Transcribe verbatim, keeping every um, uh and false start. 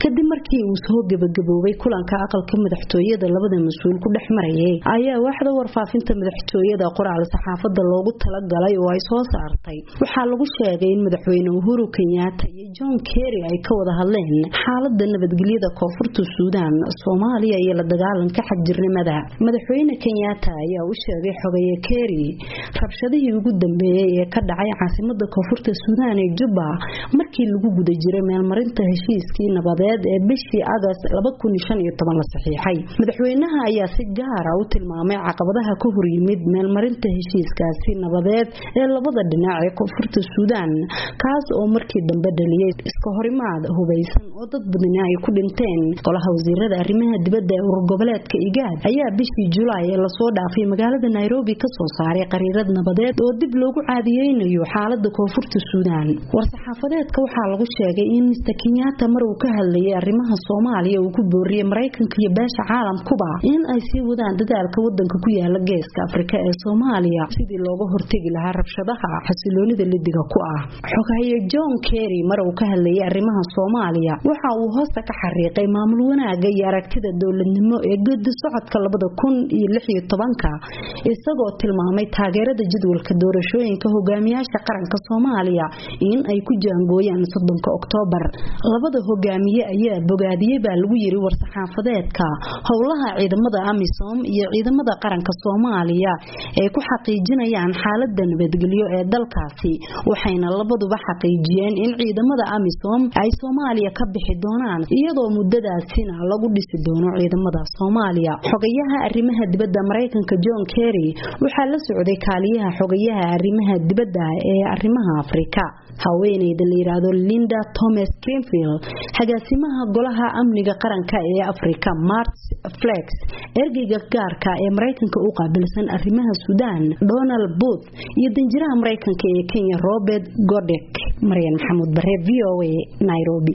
kadib markii uu soo gabagaboobay kulanka aqalka madaxtooyada labada mas'uul ku dhaxmarayay ayaa waaxda warfaafinta madaxtooyada qoraal saxaafada loogu talagalay oo ay soo saartay waxaa lagu sheegay in madaxweyne Uhuru Kenyatta iyo John Kerry ay ka wada hadleen xaaladda nabadgelyada koonfurta Suudaan Soomaaliya iyo la dagaalanka xagjirnimada madaxweyne Kenyatta ayaa u sheegay xogaye Kerry rabshadihii ugu dambeeyay ee ka dhacay caasimadda koonfurta Suudaan ee Juba markii lagu guda jiray meelmarinta heshiiskii nabadeed ee bishii August laba kun iyo shan iyo toban la saxiixay madaxweynaha ayaa si gaar ah u tilmaamay caqabadaha ka hor yimid meelmarinta heshiiskaasi nabadeed ee labada dhinac ee koonfurta Suudaan kaas oo markii dambe dhaliyay iska horimaad hubeysan oo dad badan ay ku dhinteen golaha wasiirada arrimaha dibadda ee goboleedka Igaad ayaa bishii July ee la soo dhaafay magaalada Nairobi ka soo saaray qariirad nabadeed oo dib loogu caadiyeynayo xaaladda koonfurta Suudaan war saxaafadeedka waxaa lagu sheegay in Mister Kenyatta mar uu ka hadlayay arrimaha Soomaaliya uu ku booriyay Mareykanka iyo beesha caalamkuba in ay sii wadaan dadaalka wadanka ku yaala geeska Afrika ee Soomaaliya sidii looga hortagi lahaa rabshadaha xasiloonida lidiga ku ah xogaye John Kerry mar uu ka hadlayay arrimaha Soomaaliya waxa uu hoosta ka xariiqay maamul wanaaga iyo aragtida dawladnimo ee geedi socodka laba kun iyo lix iyo toban isagoo tilmaamay taageerada jadwalka doorashooyinka hogaamiyaasha qaranka Soomaaliya in ay ku jaangooyaan soddonka Oktoobar labada hogaamiye ayaa bogaadiyay baa lagu yiri war saxaafadeedka howlaha ciidamada AMISOM iyo ciidamada qaranka Soomaaliya ee ku xaqiijinayaan xaaladda nabadgelyo ee dalkaasi waxayna labaduba xaqiijiyeen in ciidamada AMISOM ay Soomaaliya ka bixi doonaan iyadoo muddadaasina lagu dhisi doono ciidamada Soomaaliya xogayaha arrimaha dibadda Mareykanka John Kerry waxa la socday kaaliyaha xogayaha arrimaha dibadda ee arrimaha Afrika haweeneyda la yiraahdo Linda Thomas Greenfield hagaasimaha golaha amniga qaranka ee Afrika Mart Flex ergeyga gaarka ee Mareykanka u qaabilsan arrimaha Suudaan Donald Booth iyo danjiraha Mareykanka ee Kenya Robert Godek Marian Maxamuud Bare V O A Nairobi.